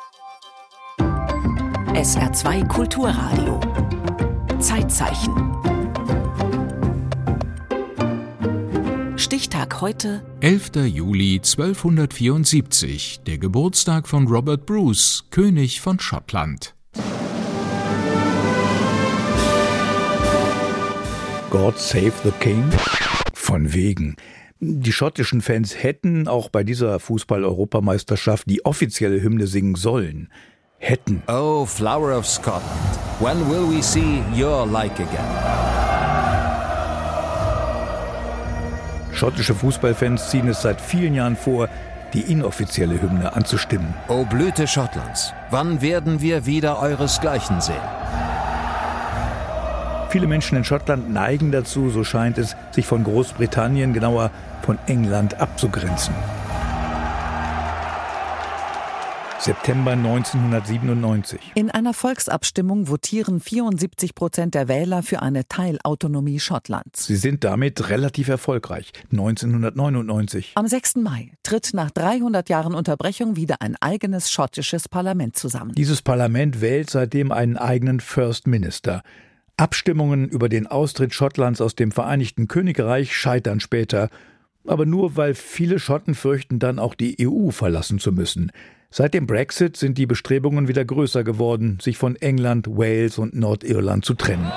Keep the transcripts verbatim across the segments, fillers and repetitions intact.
S R zwei Kulturradio. Zeitzeichen. Stichtag heute: elfter Juli zwölfhundertvierundsiebzig, der Geburtstag von Robert Bruce, König von Schottland. God Save the King? Von wegen. Die schottischen Fans hätten auch bei dieser Fußball-Europameisterschaft die offizielle Hymne singen sollen. Hätten. Oh, Flower of Scotland, when will we see your like again? Schottische Fußballfans ziehen es seit vielen Jahren vor, die inoffizielle Hymne anzustimmen. O Blüte Schottlands, wann werden wir wieder euresgleichen sehen? Viele Menschen in Schottland neigen dazu, so scheint es, sich von Großbritannien, genauer von England, abzugrenzen. September neunzehnhundertsiebenundneunzig. In einer Volksabstimmung votieren vierundsiebzig Prozent der Wähler für eine Teilautonomie Schottlands. Sie sind damit relativ erfolgreich. neunzehnhundertneunundneunzig. Am sechsten Mai tritt nach dreihundert Jahren Unterbrechung wieder ein eigenes schottisches Parlament zusammen. Dieses Parlament wählt seitdem einen eigenen First Minister. Abstimmungen über den Austritt Schottlands aus dem Vereinigten Königreich scheitern später. Aber nur, weil viele Schotten fürchten, dann auch die E U verlassen zu müssen. Seit dem Brexit sind die Bestrebungen wieder größer geworden, sich von England, Wales und Nordirland zu trennen.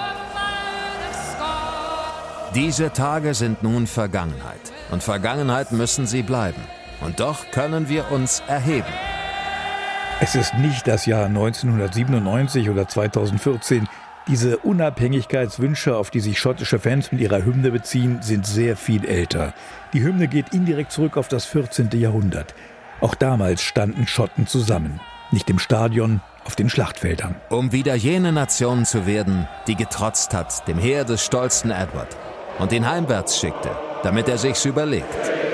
Diese Tage sind nun Vergangenheit. Und Vergangenheit müssen sie bleiben. Und doch können wir uns erheben. Es ist nicht das Jahr neunzehnhundertsiebenundneunzig oder zweitausendvierzehn. Diese Unabhängigkeitswünsche, auf die sich schottische Fans mit ihrer Hymne beziehen, sind sehr viel älter. Die Hymne geht indirekt zurück auf das vierzehnte Jahrhundert. Auch damals standen Schotten zusammen. Nicht im Stadion, auf den Schlachtfeldern. Um wieder jene Nation zu werden, die getrotzt hat dem Heer des stolzen Edward und ihn heimwärts schickte, damit er sich's überlegt.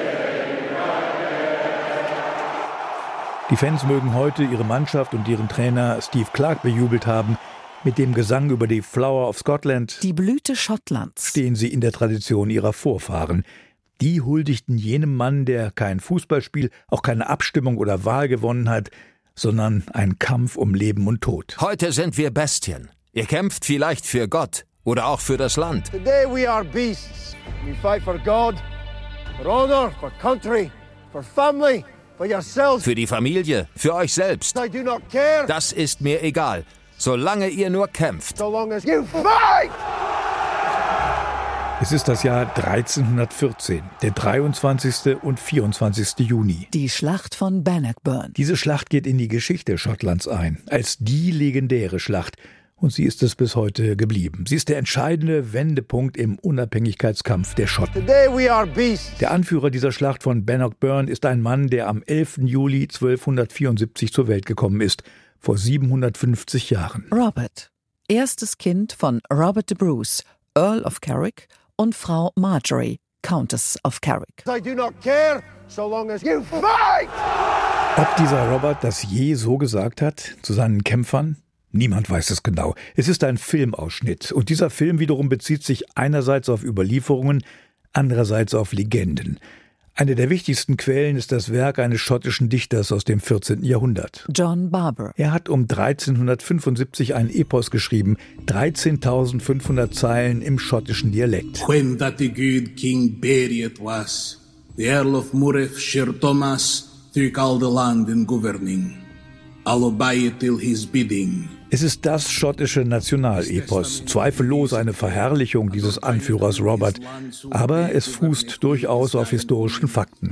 Die Fans mögen heute ihre Mannschaft und ihren Trainer Steve Clarke bejubelt haben. Mit dem Gesang über die Flower of Scotland, die Blüte Schottlands, stehen sie in der Tradition ihrer Vorfahren. Die huldigten jenem Mann, der kein Fußballspiel, auch keine Abstimmung oder Wahl gewonnen hat, sondern einen Kampf um Leben und Tod. Heute sind wir Bestien. Ihr kämpft vielleicht für Gott oder auch für das Land. Today we are beasts. We fight for God, for honor, for country, for family, for yourselves. Für die Familie, für euch selbst. I do not care. Das ist mir egal, solange ihr nur kämpft. So long as you fight! Es ist das Jahr dreizehnhundertvierzehn, der dreiundzwanzigste und vierundzwanzigste Juni. Die Schlacht von Bannockburn. Diese Schlacht geht in die Geschichte Schottlands ein, als die legendäre Schlacht. Und sie ist es bis heute geblieben. Sie ist der entscheidende Wendepunkt im Unabhängigkeitskampf der Schotten. Today we are beasts. Der Anführer dieser Schlacht von Bannockburn ist ein Mann, der am elften Juli zwölfhundertvierundsiebzig zur Welt gekommen ist, vor siebenhundertfünfzig Jahren. Robert, erstes Kind von Robert de Bruce, Earl of Carrick, und Frau Marjorie, Countess of Carrick. I do not care, so long as you fight! Ob dieser Robert das je so gesagt hat zu seinen Kämpfern? Niemand weiß es genau. Es ist ein Filmausschnitt. Und dieser Film wiederum bezieht sich einerseits auf Überlieferungen, andererseits auf Legenden. Eine der wichtigsten Quellen ist das Werk eines schottischen Dichters aus dem vierzehnten Jahrhundert. John Barber. Er hat um dreizehnhundertfünfundsiebzig ein Epos geschrieben, dreizehntausendfünfhundert Zeilen im schottischen Dialekt. When that the good King buried was, the Earl of Murreth, Sir Thomas, took all the land in governing. I'll obey it till his bidding. Es ist das schottische Nationalepos, zweifellos eine Verherrlichung dieses Anführers Robert, aber es fußt durchaus auf historischen Fakten.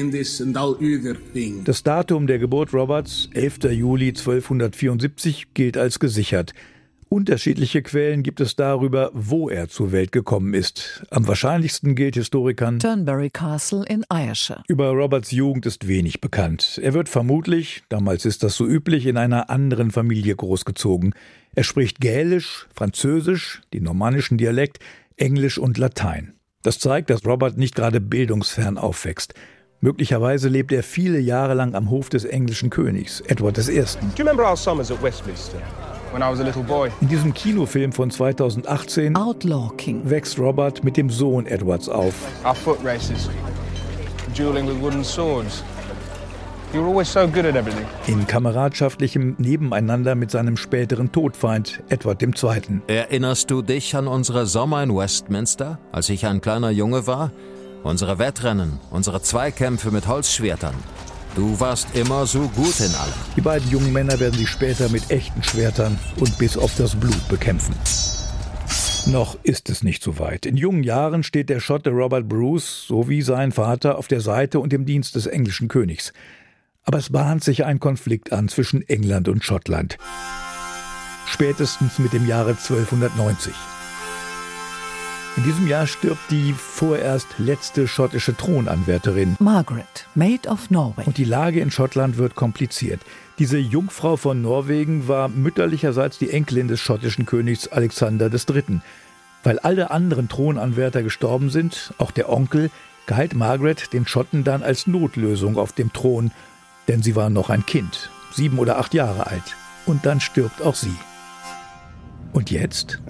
Das Datum der Geburt Roberts, elfter Juli zwölfhundertvierundsiebzig, gilt als gesichert. Unterschiedliche Quellen gibt es darüber, wo er zur Welt gekommen ist. Am wahrscheinlichsten gilt Historikern Turnberry Castle in Ayrshire. Über Roberts Jugend ist wenig bekannt. Er wird vermutlich, damals ist das so üblich, in einer anderen Familie großgezogen. Er spricht Gälisch, Französisch, den normannischen Dialekt, Englisch und Latein. Das zeigt, dass Robert nicht gerade bildungsfern aufwächst. Möglicherweise lebt er viele Jahre lang am Hof des englischen Königs, Edward der Erste. Do you remember our summers at Westminster? When I was a little boy. In diesem Kinofilm von zweitausendachtzehn Outlaw King wächst Robert mit dem Sohn Edwards auf. Our foot races, dueling with wooden swords. You were always so good at everything. In kameradschaftlichem Nebeneinander mit seinem späteren Todfeind, Edward der Zweite. Erinnerst du dich an unsere Sommer in Westminster, als ich ein kleiner Junge war? Unsere Wettrennen, unsere Zweikämpfe mit Holzschwertern. Du warst immer so gut in allem. Die beiden jungen Männer werden sich später mit echten Schwertern und bis auf das Blut bekämpfen. Noch ist es nicht so weit. In jungen Jahren steht der Schotte Robert Bruce sowie sein Vater auf der Seite und im Dienst des englischen Königs. Aber es bahnt sich ein Konflikt an zwischen England und Schottland. Spätestens mit dem Jahre zwölfhundertneunzig. In diesem Jahr stirbt die vorerst letzte schottische Thronanwärterin Margaret, Maid of Norway. Und die Lage in Schottland wird kompliziert. Diese Jungfrau von Norwegen war mütterlicherseits die Enkelin des schottischen Königs Alexander der Dritte. Weil alle anderen Thronanwärter gestorben sind, auch der Onkel, galt Margaret den Schotten dann als Notlösung auf dem Thron, denn sie war noch ein Kind, sieben oder acht Jahre alt. Und dann stirbt auch sie. Und jetzt?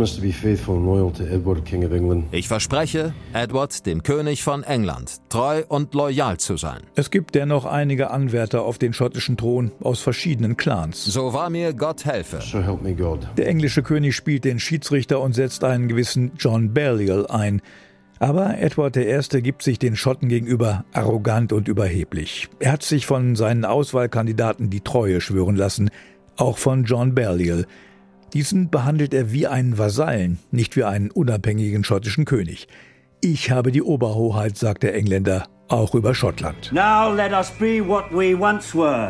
Ich verspreche, Edward, dem König von England, treu und loyal zu sein. Es gibt dennoch einige Anwärter auf den schottischen Thron aus verschiedenen Clans. So wahr mir Gott helfe. So help me God. Der englische König spielt den Schiedsrichter und setzt einen gewissen John Balliol ein. Aber Edward der Erste gibt sich den Schotten gegenüber arrogant und überheblich. Er hat sich von seinen Auswahlkandidaten die Treue schwören lassen, auch von John Balliol. Diesen behandelt er wie einen Vasallen, nicht wie einen unabhängigen schottischen König. Ich habe die Oberhoheit, sagt der Engländer, auch über Schottland. Now let us be what we once were.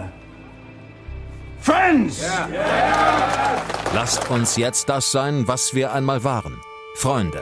Friends! Yeah. Yeah. Lasst uns jetzt das sein, was wir einmal waren. Freunde.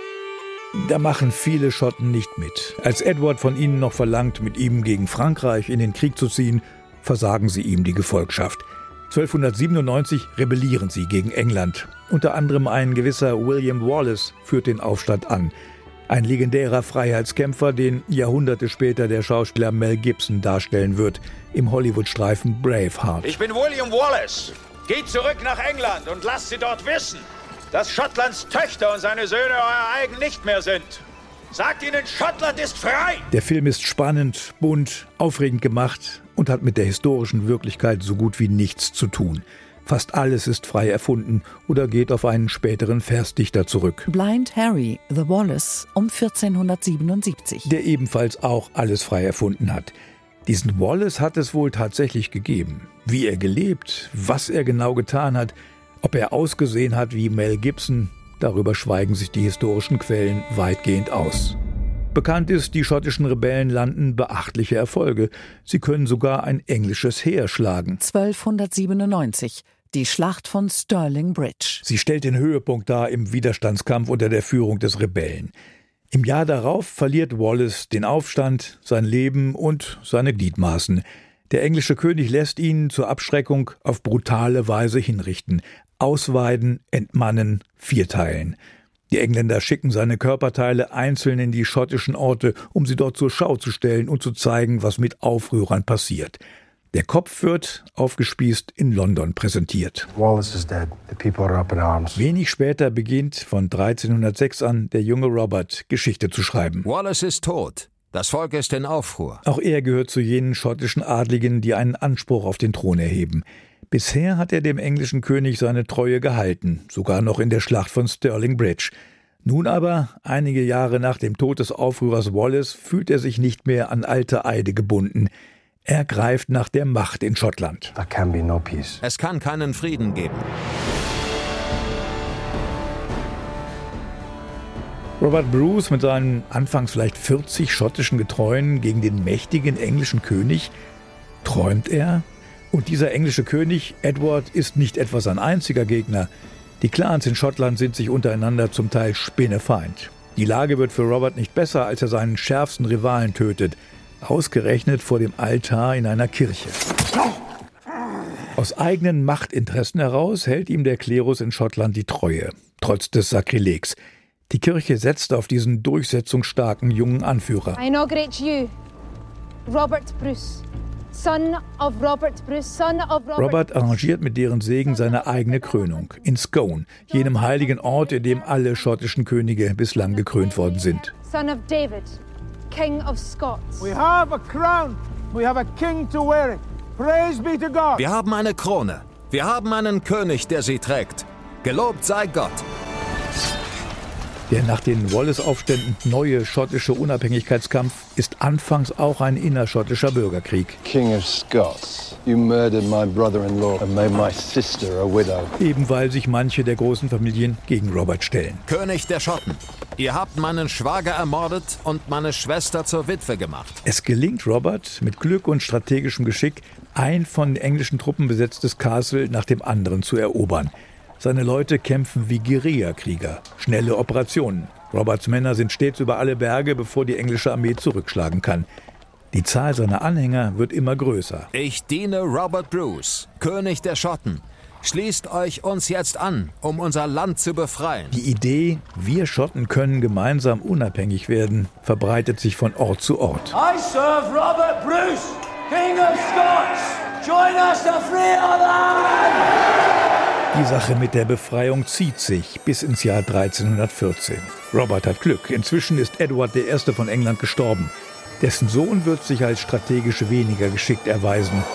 Da machen viele Schotten nicht mit. Als Edward von ihnen noch verlangt, mit ihm gegen Frankreich in den Krieg zu ziehen, versagen sie ihm die Gefolgschaft. zwölfhundertsiebenundneunzig rebellieren sie gegen England. Unter anderem ein gewisser William Wallace führt den Aufstand an. Ein legendärer Freiheitskämpfer, den Jahrhunderte später der Schauspieler Mel Gibson darstellen wird, im Hollywood-Streifen Braveheart. Ich bin William Wallace. Geht zurück nach England und lasst sie dort wissen, dass Schottlands Töchter und seine Söhne euer eigen nicht mehr sind. Sagt ihnen, Schottland ist frei! Der Film ist spannend, bunt, aufregend gemacht und hat mit der historischen Wirklichkeit so gut wie nichts zu tun. Fast alles ist frei erfunden oder geht auf einen späteren Versdichter zurück. Blind Harry, The Wallace, um vierzehnhundertsiebenundsiebzig. Der ebenfalls auch alles frei erfunden hat. Diesen Wallace hat es wohl tatsächlich gegeben. Wie er gelebt, was er genau getan hat, ob er ausgesehen hat wie Mel Gibson, darüber schweigen sich die historischen Quellen weitgehend aus. Bekannt ist, die schottischen Rebellen landen beachtliche Erfolge. Sie können sogar ein englisches Heer schlagen. zwölfhundertsiebenundneunzig, die Schlacht von Stirling Bridge. Sie stellt den Höhepunkt dar im Widerstandskampf unter der Führung des Rebellen. Im Jahr darauf verliert Wallace den Aufstand, sein Leben und seine Gliedmaßen. Der englische König lässt ihn zur Abschreckung auf brutale Weise hinrichten. Ausweiden, entmannen, vierteilen. Die Engländer schicken seine Körperteile einzeln in die schottischen Orte, um sie dort zur Schau zu stellen und zu zeigen, was mit Aufrührern passiert. Der Kopf wird, aufgespießt, in London präsentiert. Wallace is dead. The people are up in arms. Wenig später beginnt von dreizehnhundertsechs an der junge Robert Geschichte zu schreiben. Wallace ist tot. Das Volk ist in Aufruhr. Auch er gehört zu jenen schottischen Adligen, die einen Anspruch auf den Thron erheben. Bisher hat er dem englischen König seine Treue gehalten, sogar noch in der Schlacht von Stirling Bridge. Nun aber, einige Jahre nach dem Tod des Aufrührers Wallace, fühlt er sich nicht mehr an alte Eide gebunden. Er greift nach der Macht in Schottland. There can be no peace. Es kann keinen Frieden geben. Robert Bruce mit seinen anfangs vielleicht vierzig schottischen Getreuen gegen den mächtigen englischen König? Träumt er? Und dieser englische König, Edward, ist nicht etwa sein einziger Gegner. Die Clans in Schottland sind sich untereinander zum Teil spinnefeind. Die Lage wird für Robert nicht besser, als er seinen schärfsten Rivalen tötet. Ausgerechnet vor dem Altar in einer Kirche. Aus eigenen Machtinteressen heraus hält ihm der Klerus in Schottland die Treue, trotz des Sakrilegs. Die Kirche setzt auf diesen durchsetzungsstarken jungen Anführer. I inaugurate you, Robert Bruce. Son of Robert Bruce, son of Robert, Robert arrangiert mit deren Segen seine eigene Krönung in Scone, jenem heiligen Ort, in dem alle schottischen Könige bislang gekrönt worden sind. Son of David, King of Scots. We have a crown We have a king to wear it. Praise be to God. Wir haben eine Krone. Wir haben einen König, der sie trägt. Gelobt sei Gott. Der nach den Wallace-Aufständen neue schottische Unabhängigkeitskampf ist anfangs auch ein innerschottischer Bürgerkrieg. King of Scots, you murdered my brother-in-law and made my sister a widow. Eben weil sich manche der großen Familien gegen Robert stellen. König der Schotten, ihr habt meinen Schwager ermordet und meine Schwester zur Witwe gemacht. Es gelingt Robert mit Glück und strategischem Geschick, ein von englischen Truppen besetztes Castle nach dem anderen zu erobern. Seine Leute kämpfen wie Guerillakrieger, schnelle Operationen. Roberts Männer sind stets über alle Berge, bevor die englische Armee zurückschlagen kann. Die Zahl seiner Anhänger wird immer größer. Ich diene Robert Bruce, König der Schotten. Schließt euch uns jetzt an, um unser Land zu befreien. Die Idee, wir Schotten können gemeinsam unabhängig werden, verbreitet sich von Ort zu Ort. I serve Robert Bruce, King of Scots. Join us to free our land! Die Sache mit der Befreiung zieht sich bis ins Jahr dreizehnhundertvierzehn. Robert hat Glück. Inzwischen ist Edward der Erste von England gestorben. Dessen Sohn wird sich als strategisch weniger geschickt erweisen.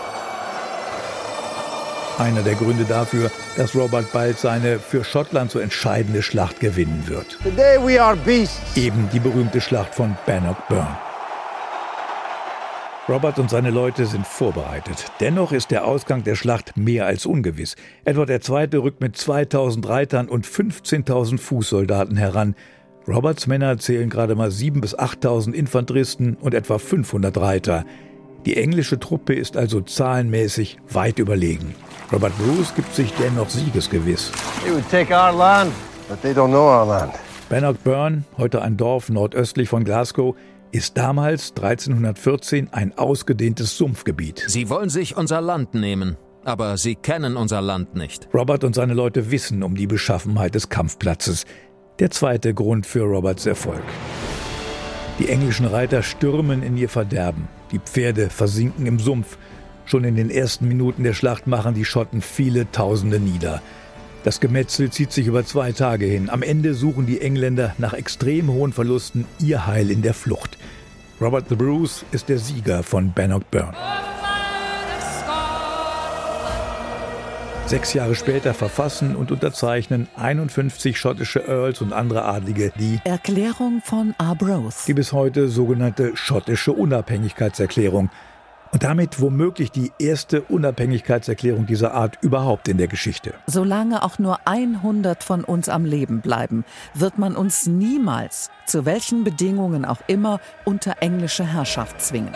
Einer der Gründe dafür, dass Robert bald seine für Schottland so entscheidende Schlacht gewinnen wird. Today we are beasts. Eben die berühmte Schlacht von Bannockburn. Robert und seine Leute sind vorbereitet. Dennoch ist der Ausgang der Schlacht mehr als ungewiss. Edward der Zweite rückt mit zweitausend Reitern und fünfzehntausend Fußsoldaten heran. Roberts Männer zählen gerade mal siebentausend bis achttausend Infanteristen und etwa fünfhundert Reiter. Die englische Truppe ist also zahlenmäßig weit überlegen. Robert Bruce gibt sich dennoch siegesgewiss. They would take our land, but they don't know our land. Bannockburn, heute ein Dorf nordöstlich von Glasgow, ist damals dreizehnhundertvierzehn ein ausgedehntes Sumpfgebiet. Sie wollen sich unser Land nehmen, aber sie kennen unser Land nicht. Robert und seine Leute wissen um die Beschaffenheit des Kampfplatzes. Der zweite Grund für Roberts Erfolg. Die englischen Reiter stürmen in ihr Verderben. Die Pferde versinken im Sumpf. Schon in den ersten Minuten der Schlacht machen die Schotten viele Tausende nieder. Das Gemetzel zieht sich über zwei Tage hin. Am Ende suchen die Engländer nach extrem hohen Verlusten ihr Heil in der Flucht. Robert the Bruce ist der Sieger von Bannockburn. Sechs Jahre später verfassen und unterzeichnen einundfünfzig schottische Earls und andere Adlige die Erklärung von Arbroath, die bis heute sogenannte schottische Unabhängigkeitserklärung. Und damit womöglich die erste Unabhängigkeitserklärung dieser Art überhaupt in der Geschichte. Solange auch nur hundert von uns am Leben bleiben, wird man uns niemals, zu welchen Bedingungen auch immer, unter englische Herrschaft zwingen.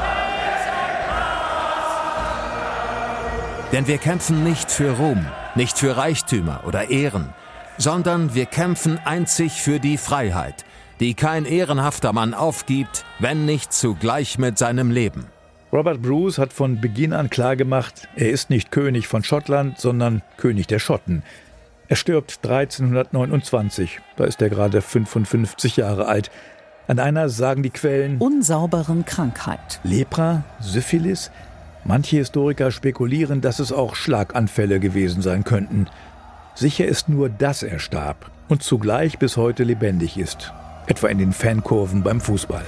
Denn wir kämpfen nicht für Ruhm, nicht für Reichtümer oder Ehren, sondern wir kämpfen einzig für die Freiheit, die kein ehrenhafter Mann aufgibt, wenn nicht zugleich mit seinem Leben. Robert Bruce hat von Beginn an klargemacht, er ist nicht König von Schottland, sondern König der Schotten. Er stirbt dreizehnhundertneunundzwanzig, da ist er gerade fünfundfünfzig Jahre alt. An einer, sagen die Quellen, unsauberen Krankheit. Lepra, Syphilis? Manche Historiker spekulieren, dass es auch Schlaganfälle gewesen sein könnten. Sicher ist nur, dass er starb und zugleich bis heute lebendig ist, etwa in den Fankurven beim Fußball.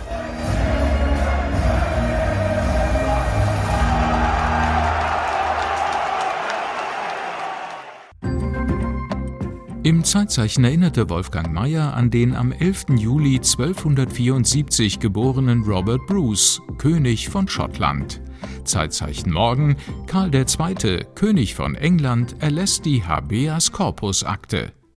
Im Zeitzeichen erinnerte Wolfgang Mayer an den am elften Juli zwölfhundertvierundsiebzig geborenen Robert Bruce, König von Schottland. Zeitzeichen morgen: Karl der Zweite, König von England, erlässt die Habeas Corpus Akte.